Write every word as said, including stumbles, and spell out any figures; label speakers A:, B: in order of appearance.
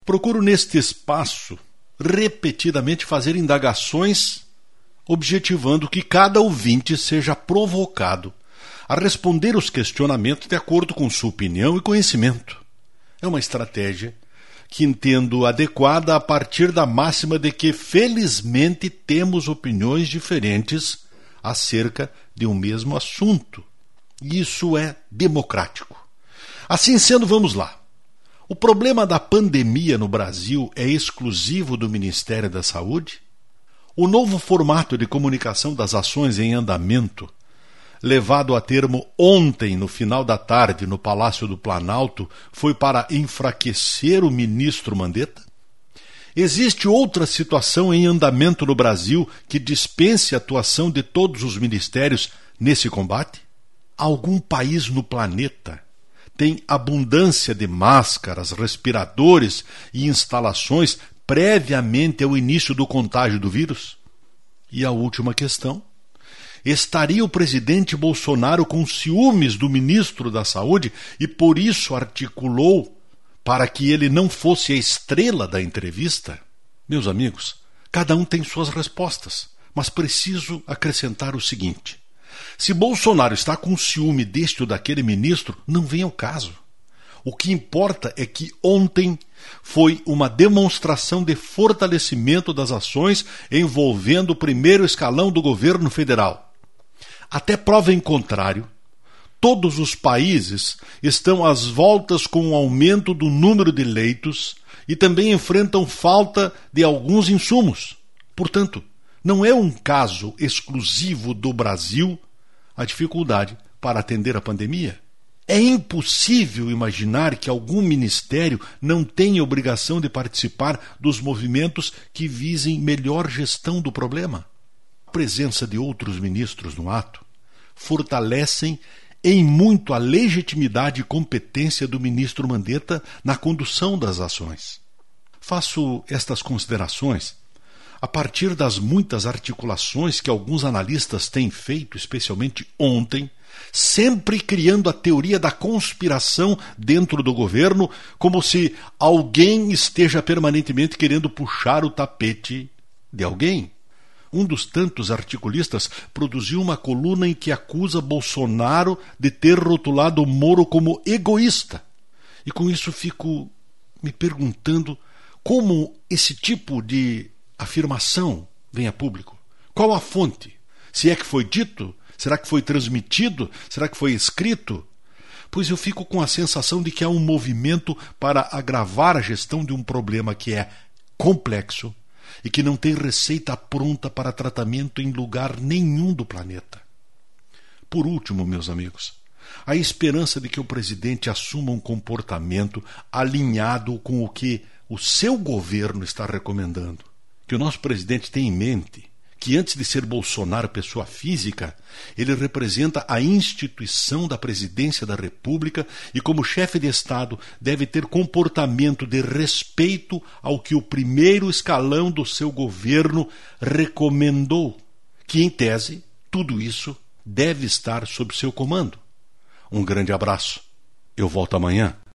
A: Procuro neste espaço repetidamente fazer indagações objetivando que cada ouvinte seja provocado a responder os questionamentos de acordo com sua opinião e conhecimento. É uma estratégia que entendo adequada a partir da máxima de que, felizmente, temos opiniões diferentes acerca de um mesmo assunto. E isso é democrático. Assim sendo, vamos lá. O problema da pandemia no Brasil é exclusivo do Ministério da Saúde? O novo formato de comunicação das ações em andamento, levado a termo ontem, no final da tarde, no Palácio do Planalto, foi para enfraquecer o ministro Mandetta? Existe outra situação em andamento no Brasil que dispense a atuação de todos os ministérios nesse combate? Algum país no planeta tem abundância de máscaras, respiradores e instalações previamente ao início do contágio do vírus? E a última questão: estaria o presidente Bolsonaro com ciúmes do ministro da Saúde e por isso articulou para que ele não fosse a estrela da entrevista? Meus amigos, cada um tem suas respostas, mas preciso acrescentar o seguinte: se Bolsonaro está com ciúme deste ou daquele ministro, não vem ao caso. O que importa é que ontem foi uma demonstração de fortalecimento das ações envolvendo o primeiro escalão do governo federal. Até prova em contrário, todos os países estão às voltas com o aumento do número de leitos e também enfrentam falta de alguns insumos. Portanto, não é um caso exclusivo do Brasil a dificuldade para atender a pandemia. É impossível imaginar que algum ministério não tenha obrigação de participar dos movimentos que visem melhor gestão do problema. A presença de outros ministros no ato fortalecem em muito a legitimidade e competência do ministro Mandetta na condução das ações. Faço estas considerações a partir das muitas articulações que alguns analistas têm feito, especialmente ontem, sempre criando a teoria da conspiração dentro do governo, como se alguém esteja permanentemente querendo puxar o tapete de alguém. Um dos tantos articulistas produziu uma coluna em que acusa Bolsonaro de ter rotulado Moro como egoísta. E com isso fico me perguntando como esse tipo de afirmação vem a público. Qual a fonte? Se é que foi dito? Será que foi transmitido? Será que foi escrito? Pois eu fico com a sensação de que há um movimento para agravar a gestão de um problema que é complexo e que não tem receita pronta para tratamento em lugar nenhum do planeta. Por último, meus amigos, a esperança de que o presidente assuma um comportamento alinhado com o que o seu governo está recomendando. Que o nosso presidente tenha em mente que antes de ser Bolsonaro pessoa física, ele representa a instituição da presidência da República e como chefe de Estado deve ter comportamento de respeito ao que o primeiro escalão do seu governo recomendou, que em tese tudo isso deve estar sob seu comando. Um grande abraço. Eu volto amanhã.